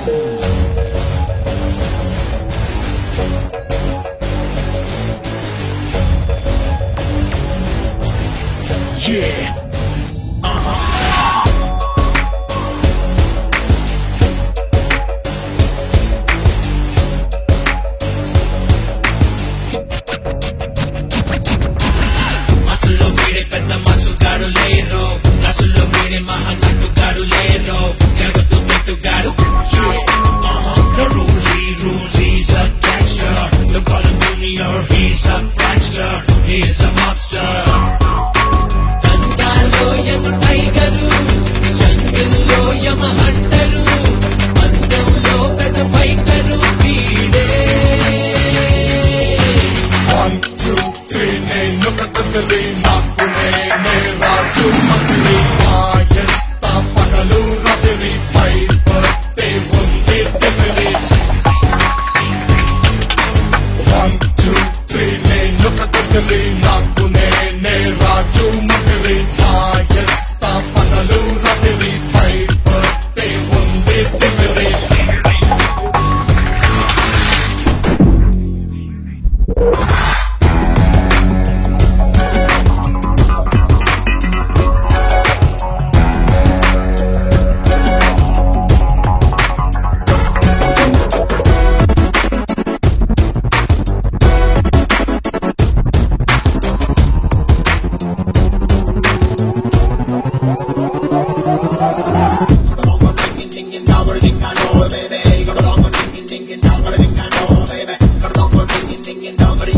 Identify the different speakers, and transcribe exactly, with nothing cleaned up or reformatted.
Speaker 1: Yeah. మసుల్లో వీడే పెద్ద మసుగాడు లేరు, రసుల్లో వీడే మహానటుగాడు లేరు, ఎరగొద్దు పెట్టుగాడు. The rules he rules, he's a gangster. The bottom junior, he's a prankster. He is a monster. Tangalo yama tigeru, jungle yama hunteru, andamlo peda fighteru veede. One, two, three, nenu katadri naaku nene raju mandri maayasta pagalu radri pai patte undi temri. One, two, three, nenu katadri naaku nene raju mandri maayasta pagalu radri pai patte undi temri. Ding ding dong, ding ding dong, baby. Got a dong, ding ding dong, baby. Got a dong, ding ding dong, baby.